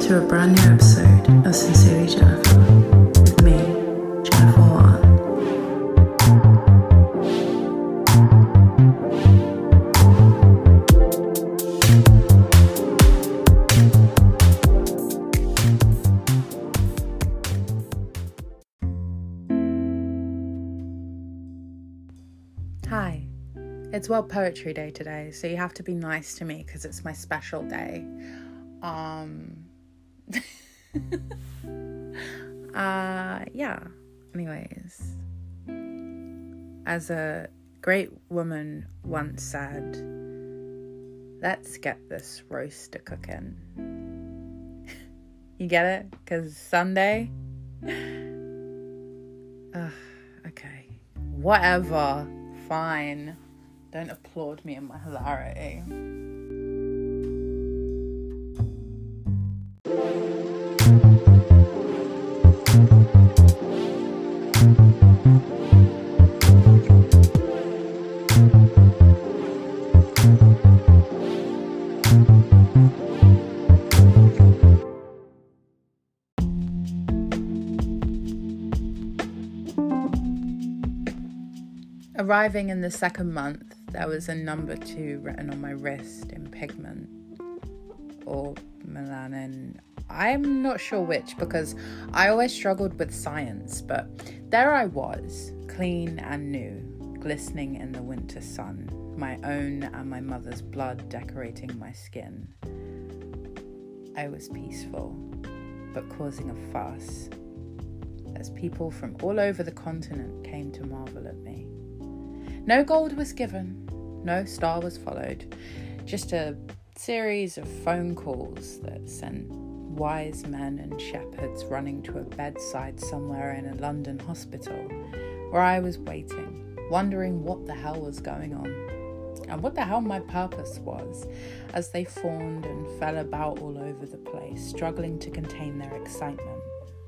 to a brand new episode of Sincerely Jennifer with me, Jennifer Warren. Hi, it's World Poetry Day today, so you have to be nice to me because it's my special day. Anyways, as a great woman once said, let's get this roast a cooking. You get it? Because Sunday? Okay. Whatever. Fine. Don't applaud me in my hilarity. Arriving in the second month, there was a number 2 written on my wrist in pigment or melanin. I'm not sure which because I always struggled with science, but there I was, clean and new, glistening in the winter sun, my own and my mother's blood decorating my skin. I was peaceful, but causing a fuss, as people from all over the continent came to marvel at me. No gold was given, no star was followed, just a series of phone calls that sent wise men and shepherds running to a bedside somewhere in a London hospital, where I was waiting, wondering what the hell was going on, and what the hell my purpose was, as they fawned and fell about all over the place, struggling to contain their excitement.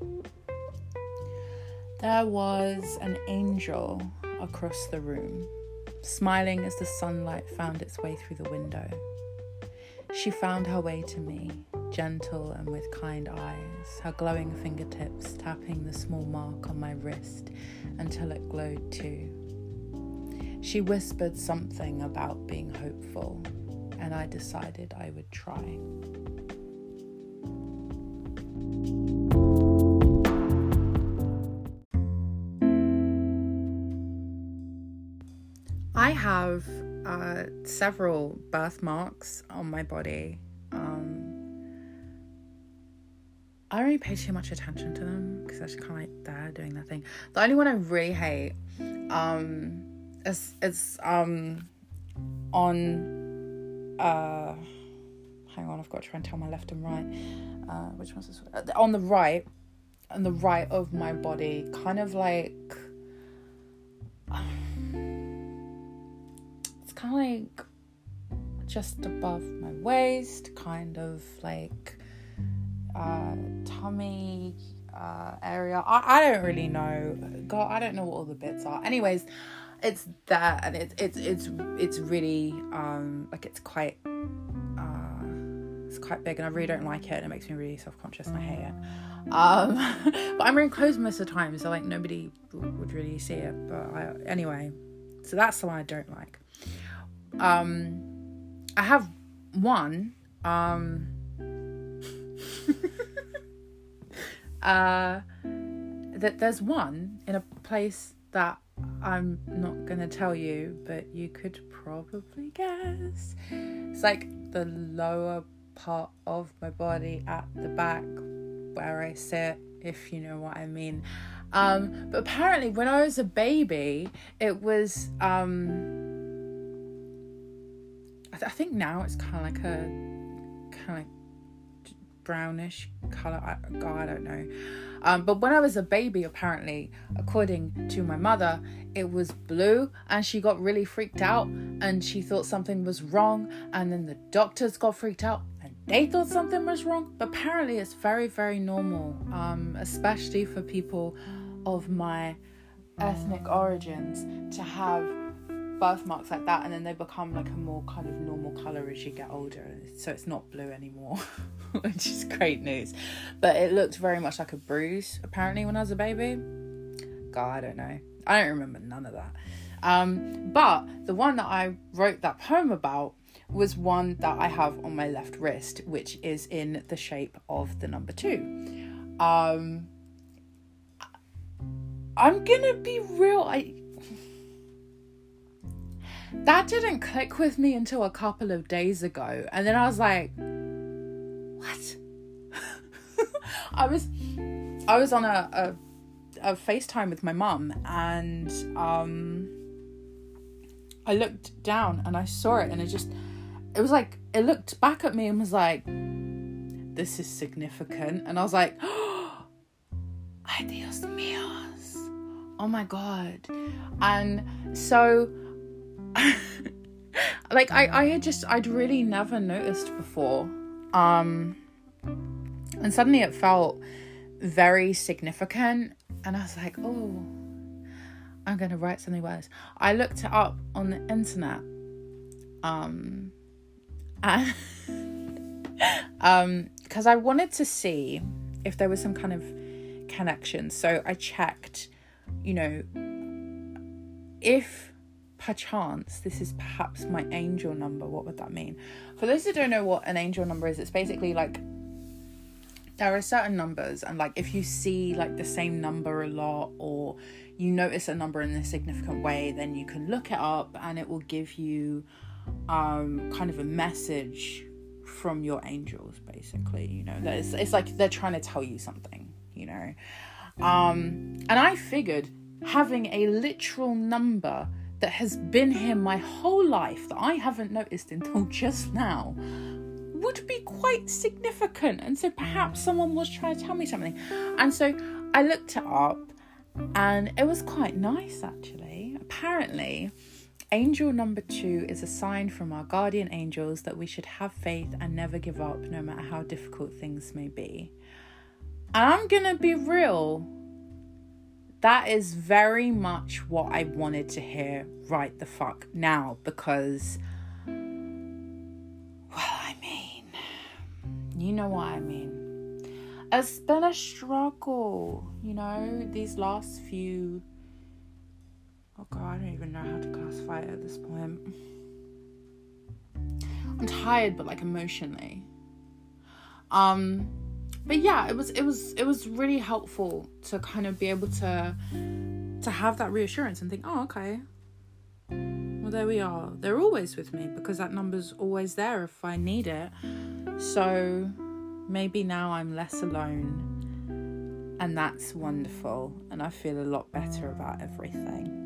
There was an angel across the room, smiling as the sunlight found its way through the window. She found her way to me, gentle and with kind eyes, her glowing fingertips tapping the small mark on my wrist until it glowed too. She whispered something about being hopeful, and I decided I would try. I have several birthmarks on my body. I don't really pay too much attention to them because they're just kind of like there doing their thing. The only one I really hate is on hang on, I've got to try and tell my left and right. Which one's this? On the right of my body, kind of like kind of like just above my waist, kind of like tummy area. I don't really know. God, I don't know what all the bits are. Anyways, it's there, and it's really like it's quite big, and I really don't like it, and it makes me really self-conscious, and I hate it. But I'm wearing clothes most of the time, so like nobody would really see it. But anyway, so that's the one I don't like. I have one, that there's one in a place that I'm not going to tell you, but you could probably guess. It's like the lower part of my body at the back where I sit, if you know what I mean. But apparently when I was a baby, it was, I think now it's kind of like a brownish colour. I don't know. But when I was a baby, apparently, according to my mother, it was blue, and she got really freaked out, and she thought something was wrong, and then the doctors got freaked out, and they thought something was wrong. But apparently it's very, very normal, especially for people of my ethnic origins, to have birthmarks like that, and then they become like a more kind of normal colour as you get older, so it's not blue anymore, which is great news. But it looked very much like a bruise apparently when I was a baby. God, I don't know, I don't remember none of that. But the one that I wrote that poem about was one that I have on my left wrist, which is in the shape of the number 2. I'm gonna be real, that didn't click with me until a couple of days ago, and then I was like, what? I was on a FaceTime with my mum, and I looked down and I saw it, and it was like, it looked back at me and was like, this is significant. And I was like, oh, ay Dios míos, oh my God. And so like I'd really never noticed before, and suddenly it felt very significant, and I was like, oh, I'm gonna write something about this. I looked it up on the internet, and because I wanted to see if there was some kind of connection. So I checked, if perchance this is perhaps my angel number, what would that mean? For those who don't know what an angel number is, it's basically like, there are certain numbers, and like if you see like the same number a lot, or you notice a number in a significant way, then you can look it up and it will give you kind of a message from your angels, basically. It's like they're trying to tell you something, and I figured having a literal number that has been here my whole life that I haven't noticed until just now would be quite significant, and so perhaps someone was trying to tell me something. And so I looked it up, and it was quite nice, actually. Apparently, angel number 2 is a sign from our guardian angels that we should have faith and never give up, no matter how difficult things may be. And I'm gonna be real, that is very much what I wanted to hear right the fuck now, because, you know what I mean. It's been a struggle, these last few... Oh God, I don't even know how to classify it at this point. I'm tired, but like emotionally. But yeah, it was really helpful to kind of be able to have that reassurance and think, oh, okay, well, there we are. They're always with me, because that number's always there if I need it. So maybe now I'm less alone, and that's wonderful, and I feel a lot better about everything.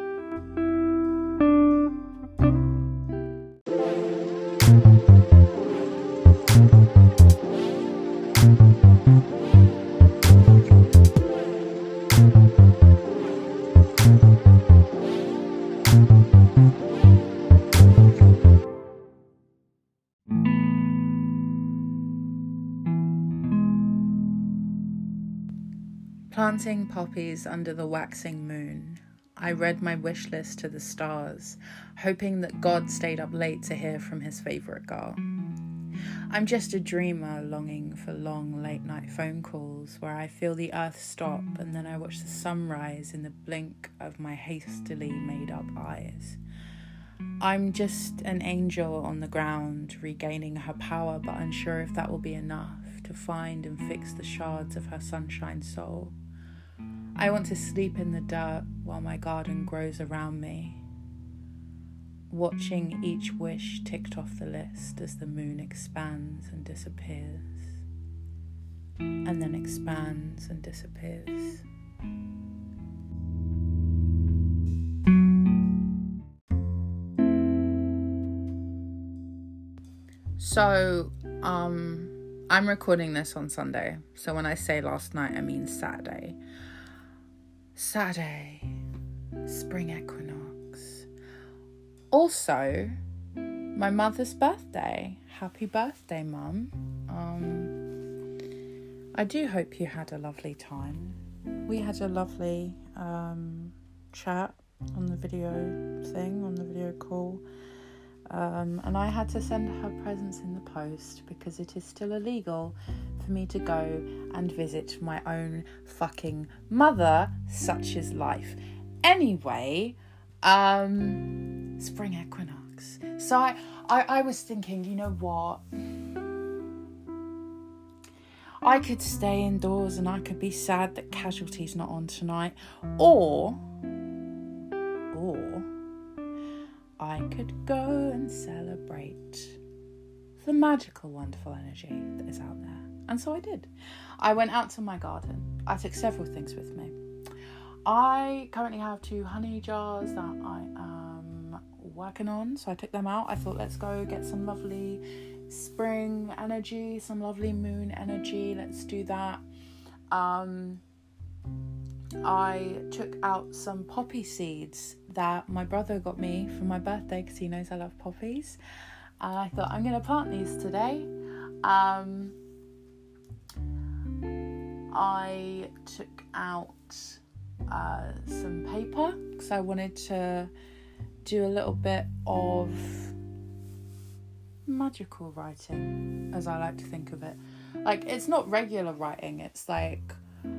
Planting poppies under the waxing moon, I read my wish list to the stars, hoping that God stayed up late to hear from his favourite girl. I'm just a dreamer longing for long late night phone calls where I feel the earth stop and then I watch the sunrise in the blink of my hastily made up eyes. I'm just an angel on the ground regaining her power, but unsure if that will be enough to find and fix the shards of her sunshine soul. I want to sleep in the dirt while my garden grows around me, watching each wish ticked off the list as the moon expands and disappears, and then expands and disappears. So, I'm recording this on Sunday. So when I say last night, I mean Saturday. Saturday, spring equinox. Also, my mother's birthday. Happy birthday, Mum. I do hope you had a lovely time. We had a lovely chat on the video call. And I had to send her presents in the post because it is still illegal for me to go and visit my own fucking mother. Such is life. Anyway, spring equinox. So I was thinking, you know what? I could stay indoors and I could be sad that Casualty's not on tonight. Or I could go and celebrate the magical, wonderful energy that is out there. And so I did. I went out to my garden. I took several things with me. I currently have 2 honey jars that I am working on. So I took them out. I thought, let's go get some lovely spring energy, some lovely moon energy. Let's do that. I took out some poppy seeds that my brother got me for my birthday because he knows I love poppies. And I thought, I'm going to plant these today. I took out some paper because I wanted to do a little bit of magical writing, as I like to think of it. Like, it's not regular writing, it's like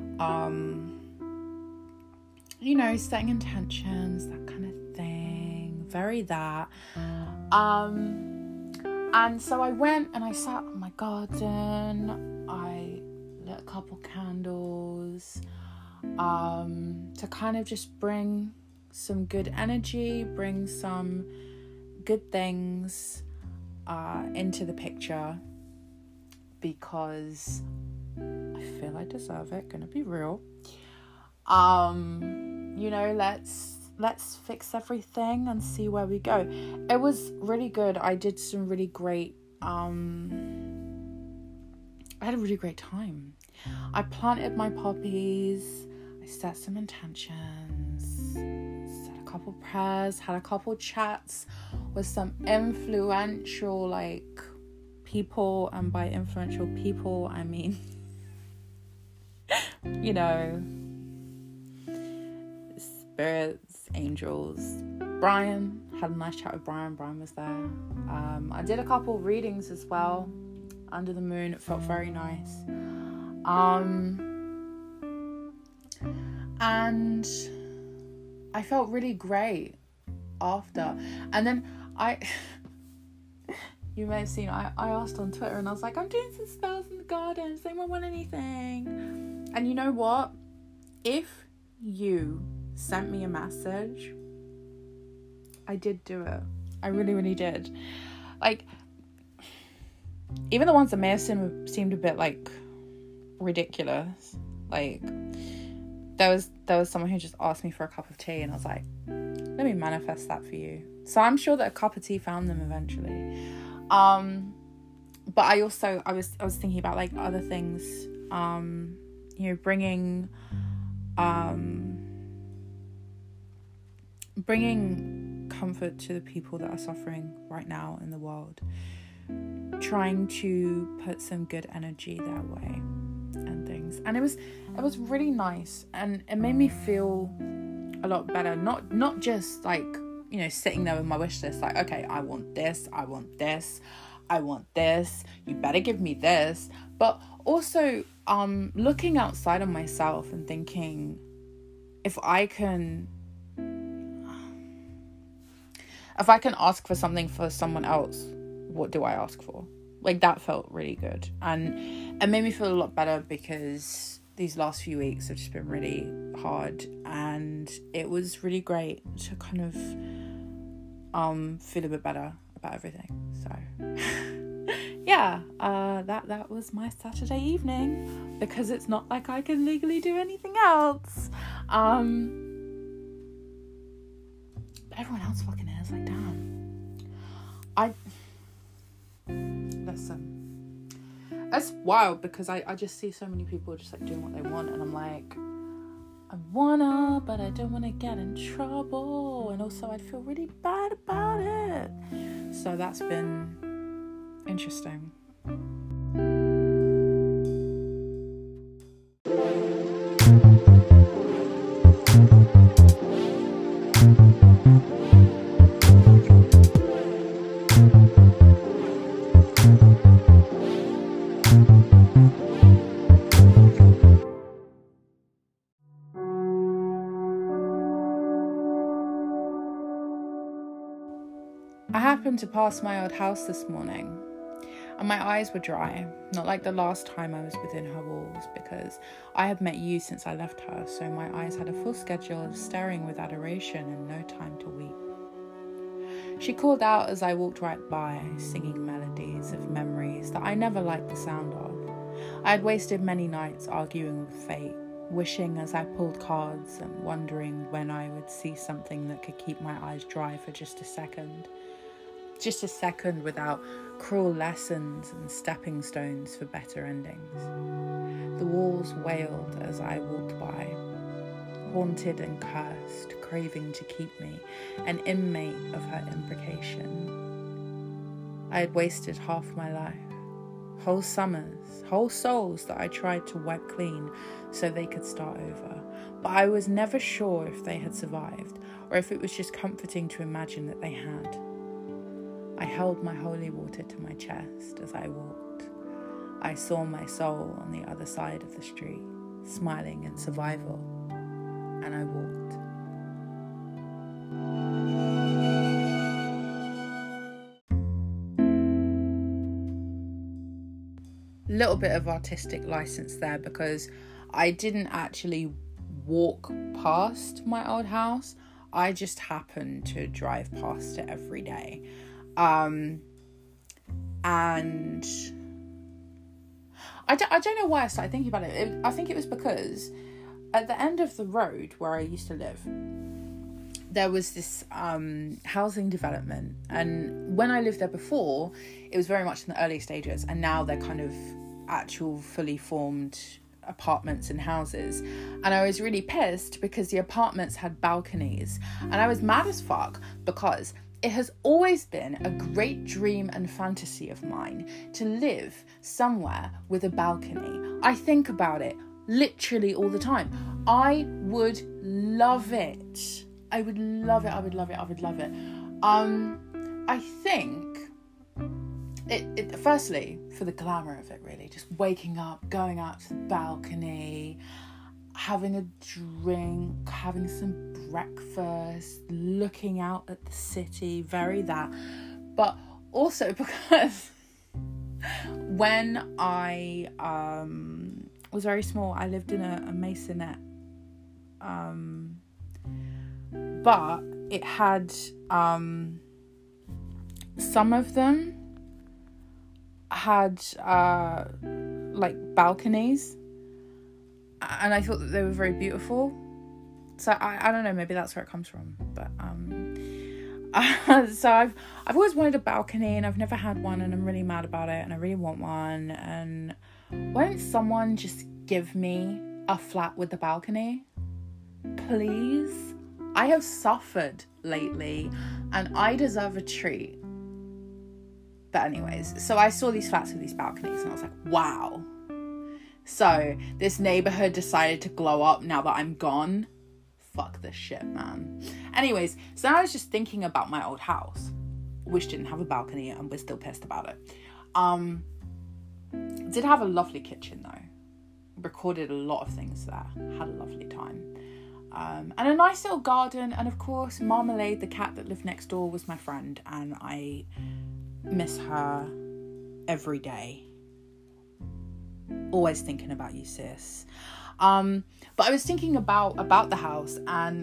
setting intentions, that kind of thing, very that. And so I went and I sat in my garden, I lit a couple candles to kind of just bring some good energy, bring some good things into the picture, because I feel I deserve it, gonna be real. Let's fix everything and see where we go. It was really good. I did some really great I had a really great time. I planted my poppies, I set some intentions, said a couple prayers, had a couple chats with some influential people, and by influential people I mean spirits, angels. Brian, had a nice chat with Brian was there. I did a couple readings as well under the moon. It felt very nice. And I felt really great after. And then you may have seen, I asked on Twitter and I was like, I'm doing some spells in the garden, does anyone want anything? And you know what? If you sent me a message, I did do it. I really, really did. Like, even the ones that may have seemed a bit ridiculous. Like, there was someone who just asked me for a cup of tea, and I was like, let me manifest that for you. So I'm sure that a cup of tea found them eventually. But I was thinking about other things, bringing comfort to the people that are suffering right now in the world, trying to put some good energy their way and things. And it was really nice, and it made me feel a lot better, not just sitting there with my wish list, okay, I want this, you better give me this, but also looking outside of myself and thinking, if I can ask for something for someone else, what do I ask for? That felt really good, and it made me feel a lot better, because these last few weeks have just been really hard, and it was really great to kind of feel a bit better about everything. So yeah, that was my Saturday evening, because it's not like I can legally do anything else. But everyone else fucking is damn. Listen, it's wild, because I just see so many people just doing what they want, and I'm like, I wanna, but I don't want to get in trouble, and also I'd feel really bad about it. So that's been interesting. to pass my old house this morning, and my eyes were dry, not like the last time I was within her walls, because I had met you since I left her, so my eyes had a full schedule of staring with adoration and no time to weep. She called out as I walked right by, singing melodies of memories that I never liked the sound of. I had wasted many nights arguing with fate, wishing as I pulled cards and wondering when I would see something that could keep my eyes dry for just a second. Just a second without cruel lessons and stepping stones for better endings. The walls wailed as I walked by, haunted and cursed, craving to keep me, an inmate of her imprecation. I had wasted half my life, whole summers, whole souls that I tried to wipe clean so they could start over. But I was never sure if they had survived, or if it was just comforting to imagine that they had. I held my holy water to my chest as I walked. I saw my soul on the other side of the street, smiling in survival, and I walked. Little bit of artistic license there, because I didn't actually walk past my old house. I just happened to drive past it every day. And I don't know why I started thinking about it. I think it was because at the end of the road where I used to live, there was this housing development, and when I lived there before, it was very much in the early stages, and now they're kind of actual fully formed apartments and houses. And I was really pissed because the apartments had balconies, and I was mad as fuck because it has always been a great dream and fantasy of mine to live somewhere with a balcony. I think about it literally all the time. I would love it. I would love it. I think it firstly, for the glamour of it, really, just waking up, going out to the balcony, having a drink, having some breakfast, looking out at the city, very that. But also because when I was very small, I lived in a maisonette, but it had some of them had like balconies, and I thought that they were very beautiful. So I don't know, maybe that's where it comes from. But so I've always wanted a balcony, and I've never had one, and I'm really mad about it, and I really want one. And why don't someone just give me a flat with a balcony, please? I have suffered lately, and I deserve a treat. But anyways, so I saw these flats with these balconies, and I was like, wow. So this neighborhood decided to glow up now that I'm gone. Fuck this shit, man. Anyways, so I was just thinking about my old house, which didn't have a balcony, and we're still pissed about it. Did have a lovely kitchen though. Recorded a lot of things there. Had a lovely time. And a nice little garden, and of course Marmalade, the cat that lived next door, was my friend, and I miss her every day. Always thinking about you, sis. But I was thinking about the house, and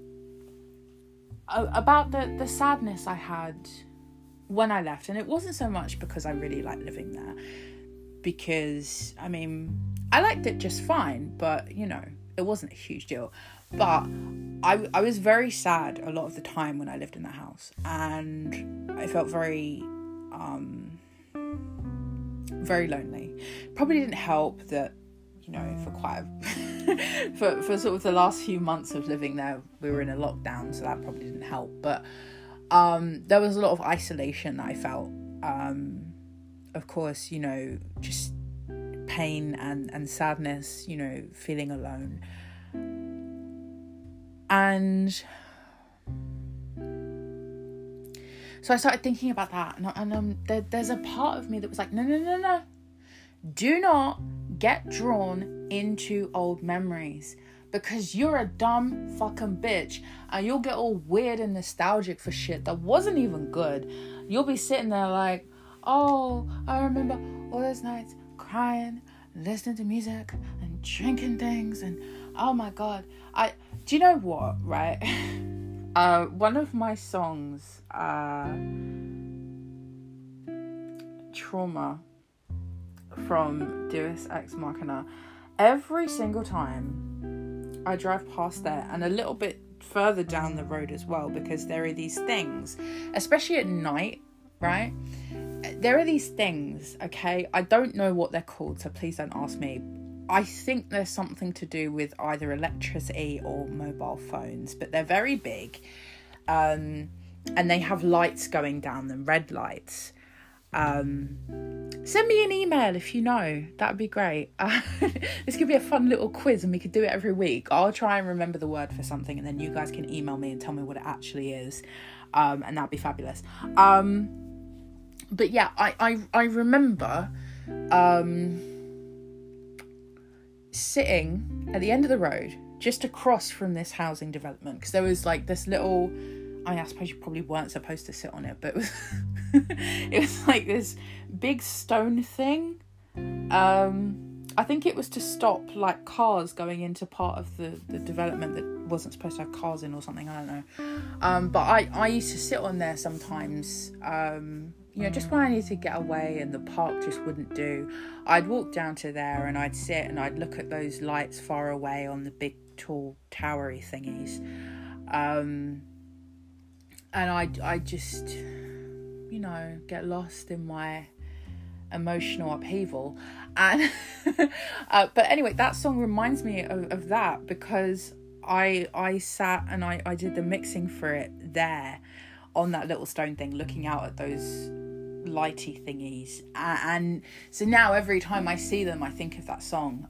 about the sadness I had when I left. And it wasn't so much because I really liked living there, because I mean I liked it just fine, but you know, it wasn't a huge deal. But I was very sad a lot of the time when I lived in the house, and I felt very very lonely. Probably didn't help that, you know, for quite for sort of the last few months of living there, we were in a lockdown, so that probably didn't help. But there was a lot of isolation that I felt. Of course, you know, just pain and sadness, you know, feeling alone. And so I started thinking about that, and there's a part of me that was like, no, do not get drawn into old memories, because you're a dumb fucking bitch, and you'll get all weird and nostalgic for shit that wasn't even good. You'll be sitting there like, oh, I remember all those nights crying, listening to music and drinking things, and oh my god. Do you know what, right? One of my songs, Trauma, from Deus Ex Machina, every single time I drive past there, and a little bit further down the road as well, because there are these things, especially at night, right? There are these things, okay? I don't know what they're called, so please don't ask me. I think there's something to do with either electricity or mobile phones, but they're very big, and they have lights going down them, red lights. Send me an email if you know, that'd be great. This could be a fun little quiz, and we could do it every week. I'll try and remember the word for something, and then you guys can email me and tell me what it actually is, and that'd be fabulous. But yeah, I remember sitting at the end of the road just across from this housing development, because there was like this little, I suppose you probably weren't supposed to sit on it, but it was it was like this big stone thing. I think it was to stop like cars going into part of the development that wasn't supposed to have cars in or something, I don't know. But I used to sit on there sometimes, just when I needed to get away and the park just wouldn't do. I'd walk down to there and I'd sit and I'd look at those lights far away on the big tall towery thingies, and I just get lost in my emotional upheaval. And but anyway, that song reminds me of that, because I sat and I did the mixing for it there on that little stone thing, looking out at those lighty thingies, and so now every time I see them I think of that song.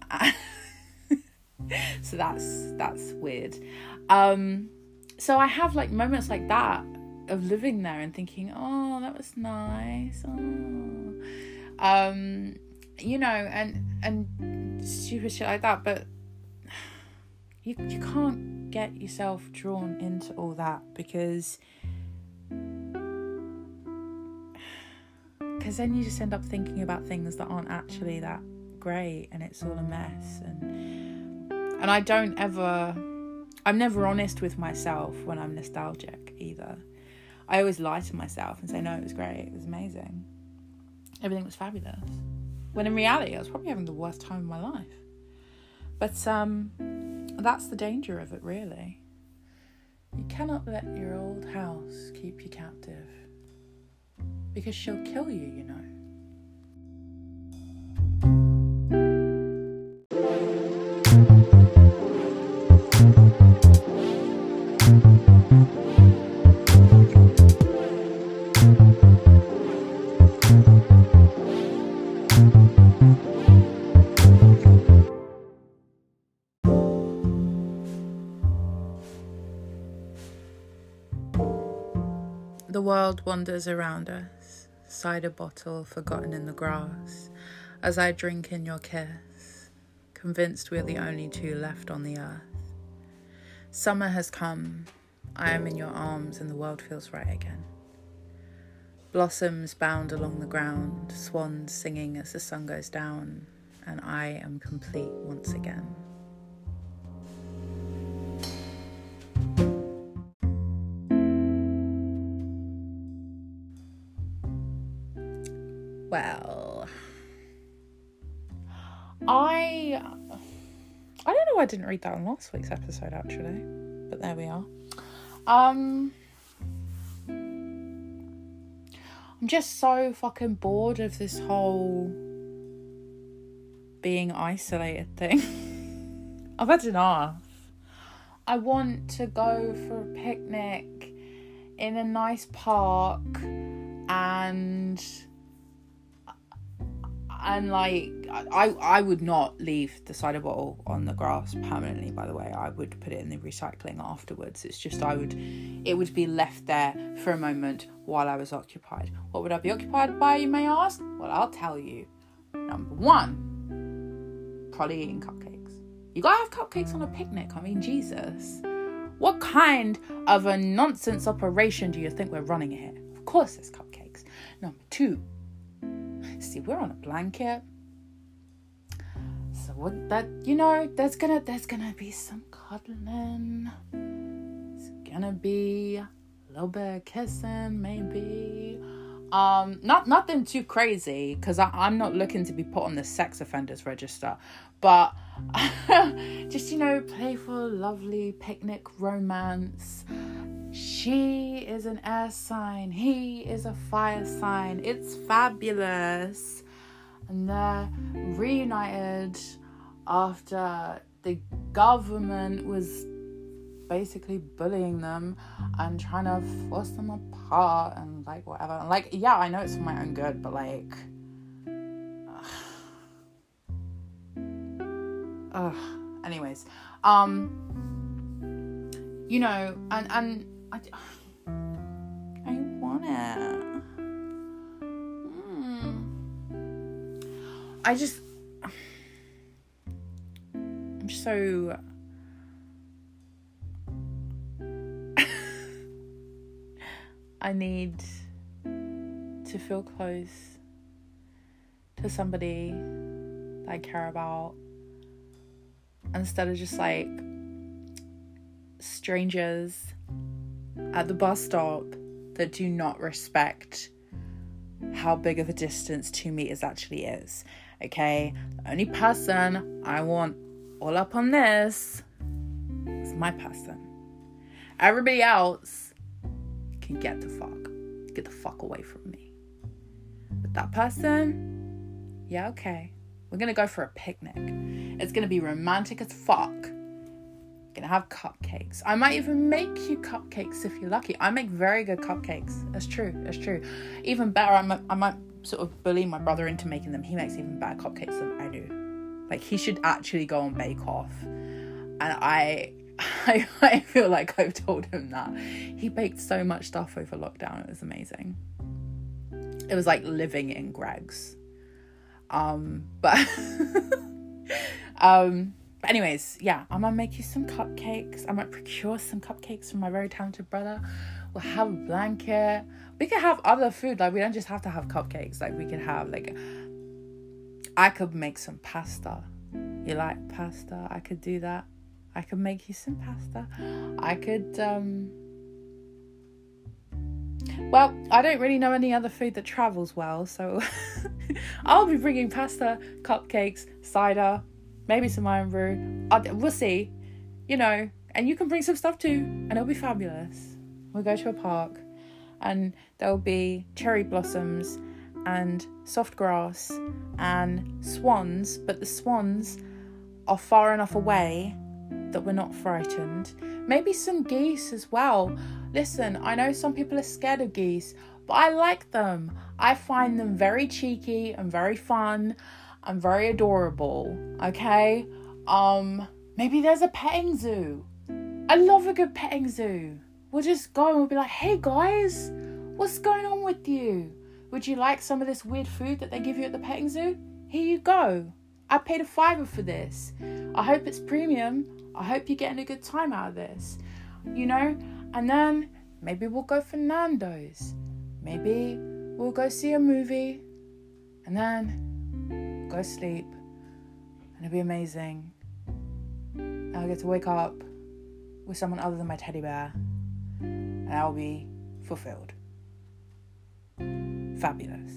So that's weird. So I have like moments like that of living there and thinking, oh, that was nice, and stupid shit like that. But you can't get yourself drawn into all that, because then you just end up thinking about things that aren't actually that great, and it's all a mess. And I'm never honest with myself when I'm nostalgic either. I always lie to myself and say, no, it was great, it was amazing, everything was fabulous, when in reality I was probably having the worst time of my life. But that's the danger of it, really. You cannot let your old house keep you captive, because she'll kill you, you know. The world wanders around us, cider bottle forgotten in the grass, as I drink in your kiss, convinced we're the only two left on the earth. Summer has come, I am in your arms and the world feels right again. Blossoms bound along the ground, swans singing as the sun goes down, and I am complete once again. Well, I don't know why I didn't read that on last week's episode, actually, but there we are. I'm just so fucking bored of this whole being isolated thing. I've had enough. I want to go for a picnic in a nice park, and like, I would not leave the cider bottle on the grass permanently, by the way. I would put it in the recycling afterwards. It's just it would be left there for a moment while I was occupied. What would I be occupied by, you may ask? Well, I'll tell you. Number one, probably eating cupcakes. You gotta have cupcakes on a picnic. I mean, Jesus. What kind of a nonsense operation do you think we're running here? Of course there's cupcakes. Number 2. See, we're on a blanket. So what that, there's gonna be some cuddling. It's gonna be a little bit of kissing, maybe. Nothing too crazy, because I'm not looking to be put on the sex offenders register, but just, playful, lovely picnic romance. She is an air sign, he is a fire sign. It's fabulous. And they're reunited after the government was basically bullying them and trying to force them apart and whatever. And I know it's for my own good, but anyways, and I want it. I'm so I need to feel close to somebody that I care about, instead of just strangers at the bus stop that do not respect how big of a distance 2 meters actually is. Okay, the only person I want all up on this is my person. Everybody else can get the fuck away from me. But that person, yeah, okay, we're gonna go for a picnic. It's gonna be romantic as fuck. Gonna have cupcakes. I might even make you cupcakes if you're lucky. I make very good cupcakes. That's true. Even better, I might sort of bully my brother into making them. He makes even better cupcakes than I do. He should actually go on Bake Off. And I feel like I've told him that. He baked so much stuff over lockdown. It was amazing. It was like living in Greg's. But anyways, yeah, I'm gonna make you some cupcakes. I might procure some cupcakes from my very talented brother. We'll have a blanket. We could have other food. We don't just have to have cupcakes. We could have I could make some pasta. You like pasta? I could do that. I could make you some pasta. I could well, I don't really know any other food that travels well, so I'll be bringing pasta, cupcakes, cider, maybe some iron brew. We'll see, and you can bring some stuff too, and it'll be fabulous. We'll go to a park, and there'll be cherry blossoms and soft grass and swans, but the swans are far enough away that we're not frightened. Maybe some geese as well. Listen, I know some people are scared of geese, but I like them. I find them very cheeky and very fun and very adorable. Okay? Maybe there's a petting zoo. I love a good petting zoo. We'll just go and we'll be like, hey guys, what's going on with you? Would you like some of this weird food that they give you at the petting zoo? Here you go. I paid $5 for this. I hope it's premium. I hope you're getting a good time out of this. And then maybe we'll go for Nando's. Maybe we'll go see a movie. And then go sleep. And it'll be amazing. And I'll get to wake up with someone other than my teddy bear. And I'll be fulfilled. Fabulous.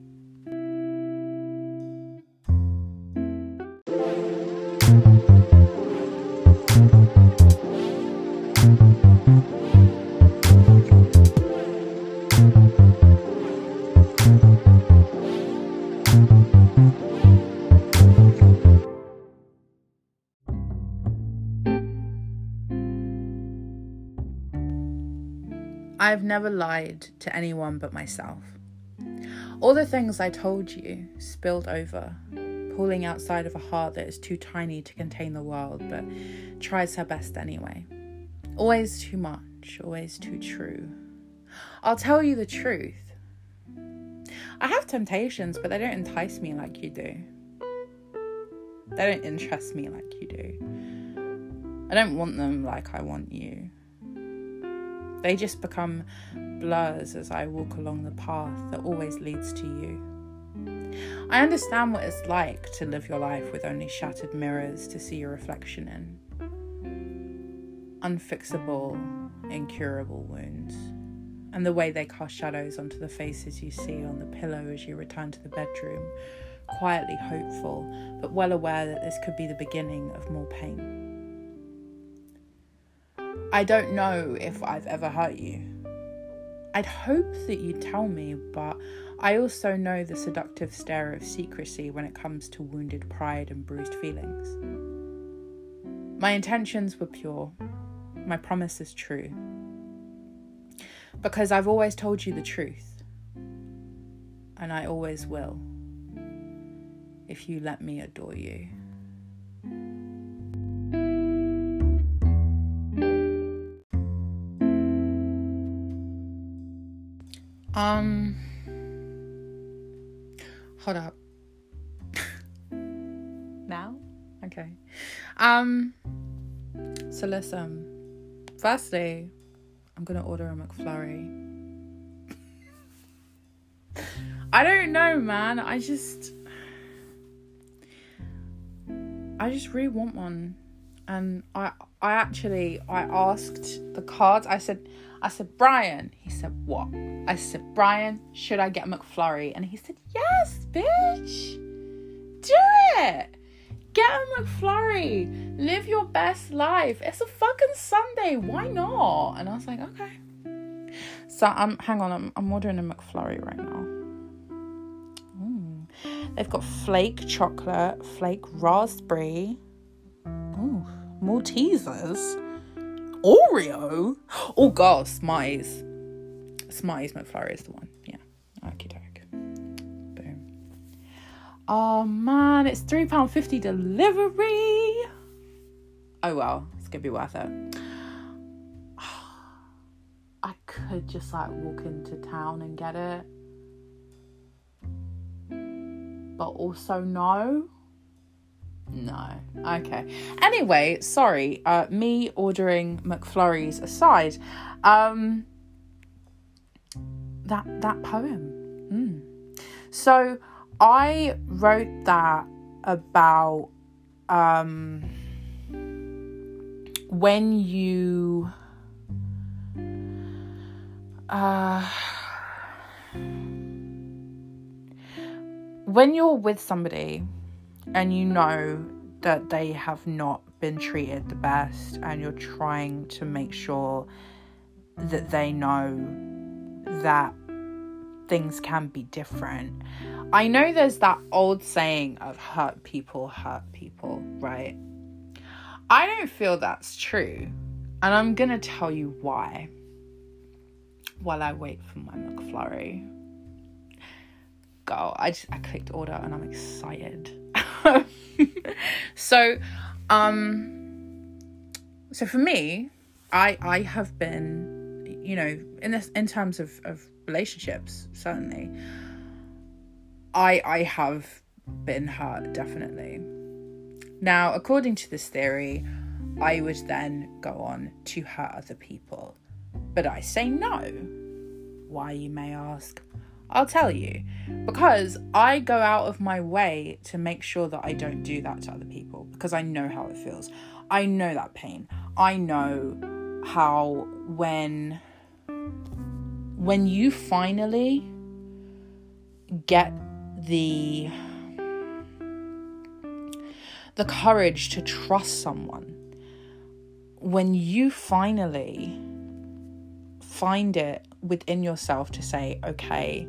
I've never lied to anyone but myself. All the things I told you spilled over, pulling outside of a heart that is too tiny to contain the world, but tries her best anyway. Always too much, always too true. I'll tell you the truth. I have temptations, but they don't entice me like you do. They don't interest me like you do. I don't want them like I want you. They just become blurs as I walk along the path that always leads to you. I understand what it's like to live your life with only shattered mirrors to see your reflection in. Unfixable, incurable wounds. And the way they cast shadows onto the faces you see on the pillow as you return to the bedroom, quietly hopeful, but well aware that this could be the beginning of more pain. I don't know if I've ever hurt you. I'd hope that you'd tell me, but I also know the seductive stare of secrecy when it comes to wounded pride and bruised feelings. My intentions were pure. My promise is true. Because I've always told you the truth. And I always will. If you let me adore you. Hold up. Now? Okay. So listen. Firstly, I'm gonna order a McFlurry. I don't know, man. I just really want one. And I asked the cards. I said, Brian. He said, what? I said, Brian, should I get a McFlurry? And he said, yes, bitch. Do it. Get a McFlurry. Live your best life. It's a fucking Sunday. Why not? And I was like, okay. So hang on. I'm ordering a McFlurry right now. They've got flake chocolate, flake raspberry. Ooh, Maltesers. Oreo? Oh, God, Smarties. Smarties McFlurry is the one. Yeah. Okie doke. Boom. Oh, man. It's £3.50 delivery. Oh, well. It's going to be worth it. I could just, walk into town and get it. But also no. Okay. Anyway, sorry. Me ordering McFlurries aside. That poem. So I wrote that about when you when you're with somebody and you know that they have not been treated the best and you're trying to make sure that they know that things can be different. I know there's that old saying of hurt people, right? I don't feel that's true. And I'm going to tell you why while I wait for my McFlurry. Go. I clicked order and I'm excited. So for me, I have been, in terms of relationships, certainly, I have been hurt, definitely. Now, according to this theory, I would then go on to hurt other people. But I say no. Why, you may ask? I'll tell you. Because I go out of my way to make sure that I don't do that to other people. Because I know how it feels. I know that pain. I know how when you finally get the courage to trust someone, when you finally find it within yourself to say, okay,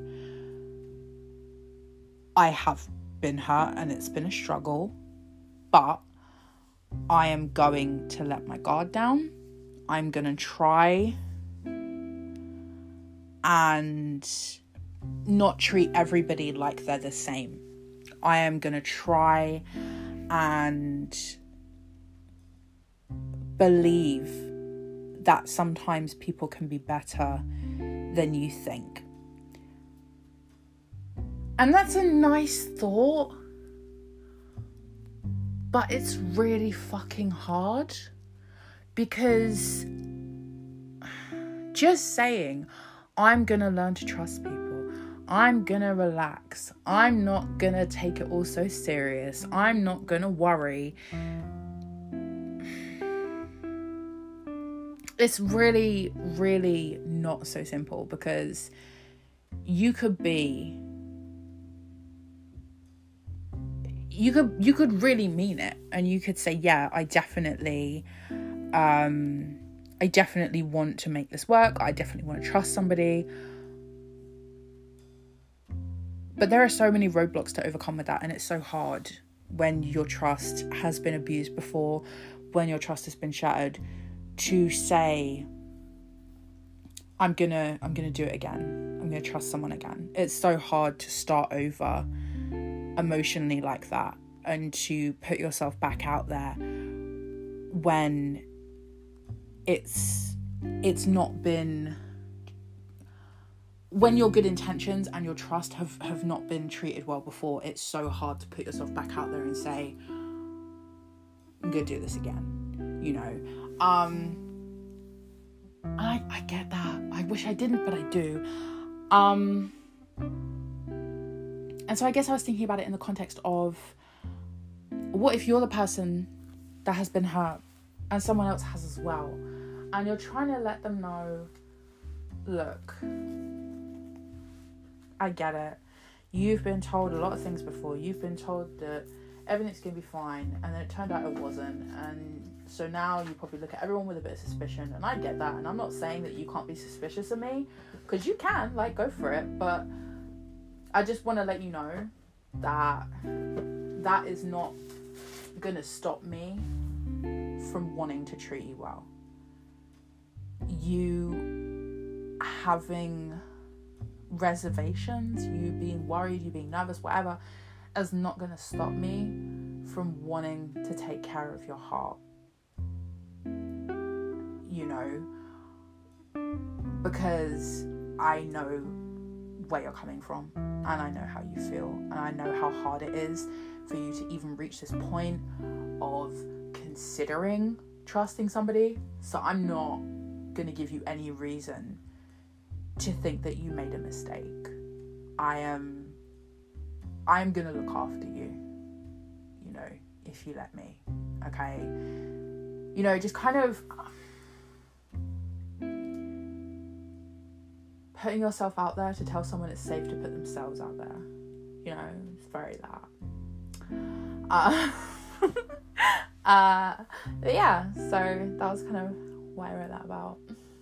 I have been hurt and it's been a struggle, but I am going to let my guard down. I'm going to try and not treat everybody like they're the same. I am going to try and believe that sometimes people can be better than you think. And that's a nice thought. But it's really fucking hard, because just saying, I'm gonna learn to trust people, I'm gonna relax, I'm not gonna take it all so serious, I'm not gonna worry, it's really, really not so simple, because you could really mean it, and you could say, yeah, I definitely want to make this work, I definitely want to trust somebody. But there are so many roadblocks to overcome with that, and it's so hard when your trust has been abused before, when your trust has been shattered, to say, I'm gonna do it again, I'm gonna trust someone again. It's so hard to start over emotionally like that, and to put yourself back out there when it's not been, when your good intentions and your trust have not been treated well before. It's so hard to put yourself back out there and say, I'm gonna do this again, you know. I get that. I wish I didn't, but I do. And so I guess I was thinking about it in the context of, what if you're the person that has been hurt and someone else has as well, and you're trying to let them know, look, I get it. You've been told a lot of things before. You've been told that everything's going to be fine, and then it turned out it wasn't. And so now you probably look at everyone with a bit of suspicion, and I get that. And I'm not saying that you can't be suspicious of me, because you can, like, go for it. But I just want to let you know that that is not going to stop me from wanting to treat you well. You having reservations, you being worried, you being nervous, whatever, is not going to stop me from wanting to take care of your heart, you know, because I know where you're coming from, and I know how you feel, and I know how hard it is for you to even reach this point of considering trusting somebody. So I'm not going to give you any reason to think that you made a mistake. I am going to look after you, you know, if you let me, okay? You know, just kind of putting yourself out there to tell someone it's safe to put themselves out there, you know, it's very that. But yeah, so that was kind of what I wrote that about.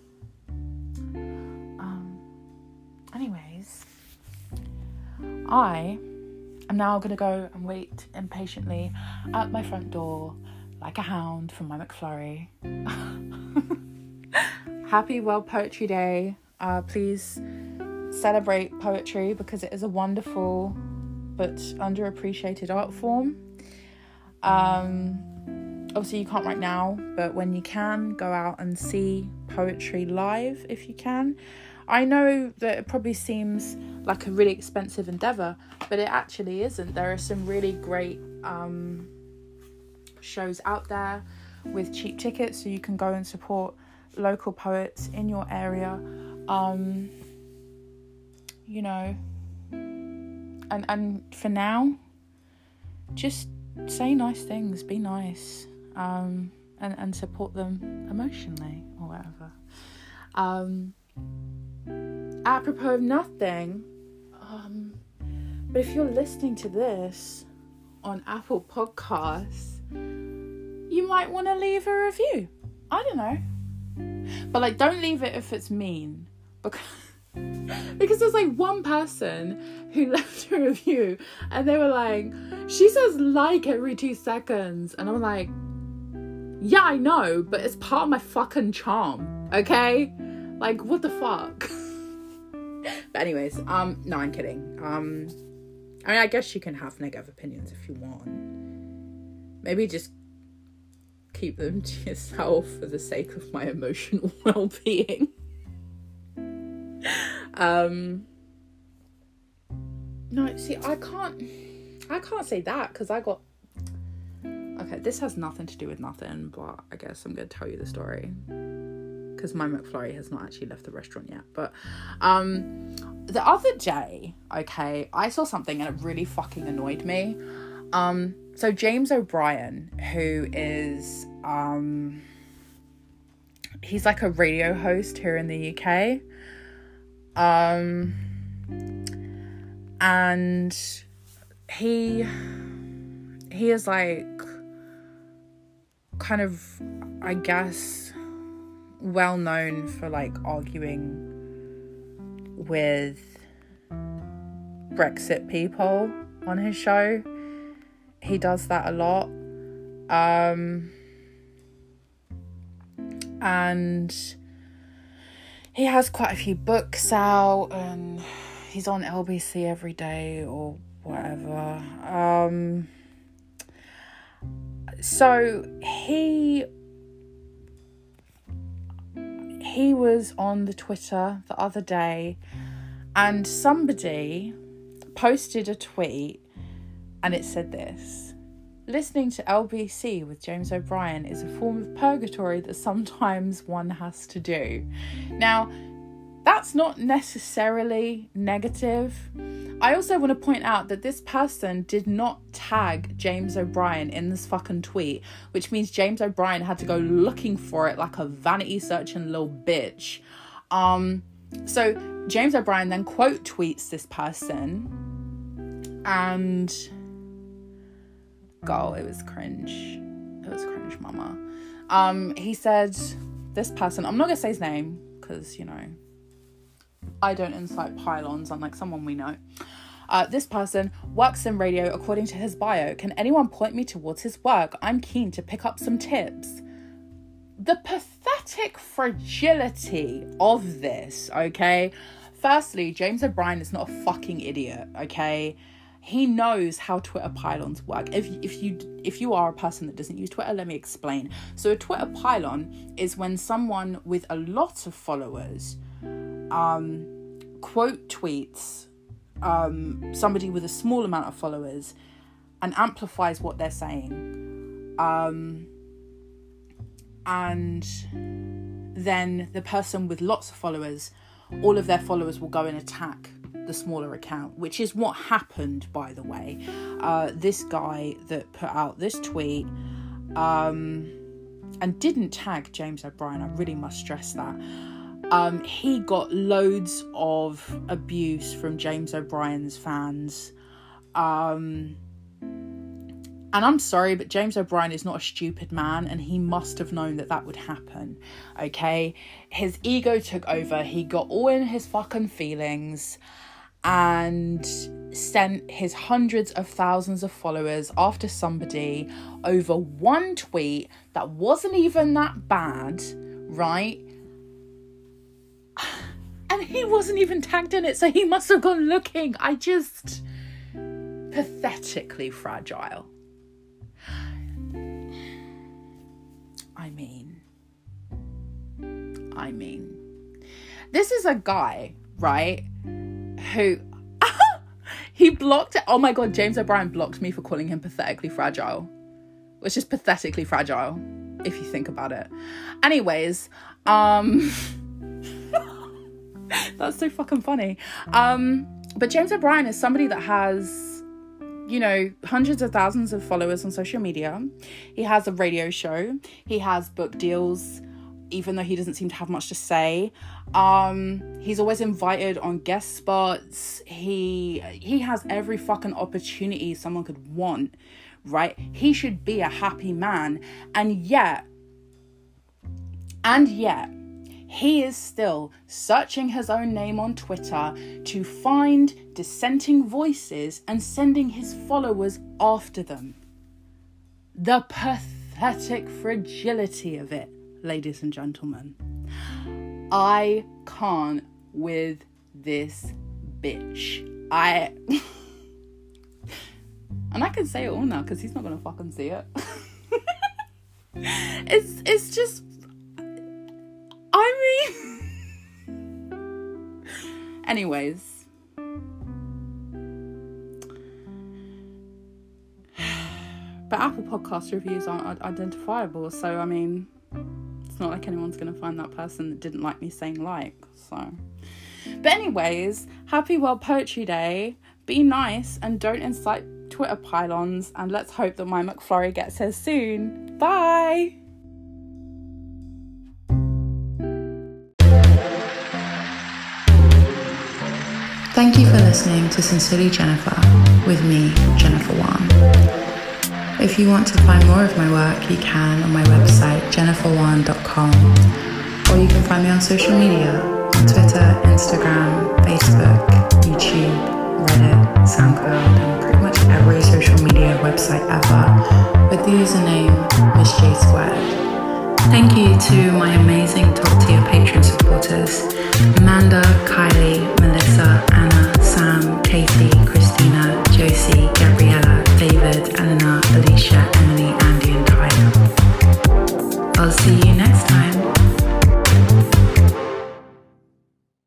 Anyways, I am now going to go and wait impatiently at my front door like a hound for my McFlurry. Happy World Poetry Day. Please celebrate poetry, because it is a wonderful but underappreciated art form. Obviously you can't right now, but when you can, go out and see poetry live if you can. I know that it probably seems like a really expensive endeavour, but it actually isn't. There are some really great shows out there with cheap tickets, so you can go and support local poets in your area. You know, and for now, just say nice things, be nice, and support them emotionally or whatever. Apropos of nothing, but if you're listening to this on Apple Podcasts, you might want to leave a review. I don't know, but like, don't leave it if it's mean, because there's like one person who left a review and they were like, she says like every 2 seconds, and I'm like, yeah, I know, but it's part of my fucking charm, okay? Like, what the fuck? But anyways, no, I'm kidding. I mean, I guess you can have negative opinions if you want. Maybe just keep them to yourself for the sake of my emotional well-being. No, see, I can't say that, because okay, Okay, this has nothing to do with nothing, but I guess I'm going to tell you the story. Because my McFlurry has not actually left the restaurant yet. But the other day, okay, I saw something and it really fucking annoyed me. So James O'Brien, who is... he's like a radio host here in the UK. And he is like kind of, I guess, well known for like arguing with Brexit people on his show. He does that a lot. And he has quite a few books out and he's on LBC every day or whatever. So he was on the Twitter the other day and somebody posted a tweet and it said this: listening to LBC with James O'Brien is a form of purgatory that sometimes one has to do. Now, that's not necessarily negative. I also want to point out that this person did not tag James O'Brien in this fucking tweet, which means James O'Brien had to go looking for it like a vanity searching little bitch. So James O'Brien then quote tweets this person and... God, it was cringe. It was cringe, mama. He said, this person, I'm not going to say his name because, you know, I don't incite pylons unlike someone we know. This person works in radio according to his bio. Can anyone point me towards his work? I'm keen to pick up some tips. The pathetic fragility of this, okay? Firstly, James O'Brien is not a fucking idiot, okay? He knows how Twitter pylons work. If you are a person that doesn't use Twitter, let me explain. So a Twitter pylon is when someone with a lot of followers quote tweets somebody with a small amount of followers and amplifies what they're saying. And then the person with lots of followers, all of their followers will go and attack the smaller account, which is what happened, by the way. This guy that put out this tweet and didn't tag James O'Brien, I really must stress that, he got loads of abuse from James O'Brien's fans. And I'm sorry, but James O'Brien is not a stupid man, and he must have known that that would happen, okay? His ego took over, he got all in his fucking feelings, and sent his hundreds of thousands of followers after somebody over one tweet that wasn't even that bad, right? And he wasn't even tagged in it, so he must have gone looking. Pathetically fragile. I mean, this is a guy, right, who he blocked it. Oh my god, James O'Brien blocked me for calling him pathetically fragile, which is pathetically fragile if you think about it. Anyways, that's so fucking funny. But James O'Brien is somebody that has, you know, hundreds of thousands of followers on social media. He has a radio show. He has book deals, even though he doesn't seem to have much to say. He's always invited on guest spots. He has every fucking opportunity someone could want, right? He should be a happy man. And yet, he is still searching his own name on Twitter to find dissenting voices and sending his followers after them. The pathetic fragility of it, ladies and gentlemen. I can't with this bitch. And I can say it all now because he's not gonna fucking see it. It's just, I mean, anyways, But Apple Podcast reviews aren't identifiable, so I mean, it's not like anyone's going to find that person that didn't like me saying like, so. But anyways, happy World Poetry Day. Be nice and don't incite Twitter pylons, and let's hope that my McFlurry gets here soon. Bye! Thank you for listening to Sincerely Jennifer with me, Jennifer Wan. If you want to find more of my work, you can on my website, jenniferwan.com, or you can find me on social media, Twitter, Instagram, Facebook, YouTube, Reddit, SoundCloud, and pretty much every social media website ever with the username Miss J Squared. Thank you to my amazing top tier Patreon supporters, Amanda, Kylie, Melissa, and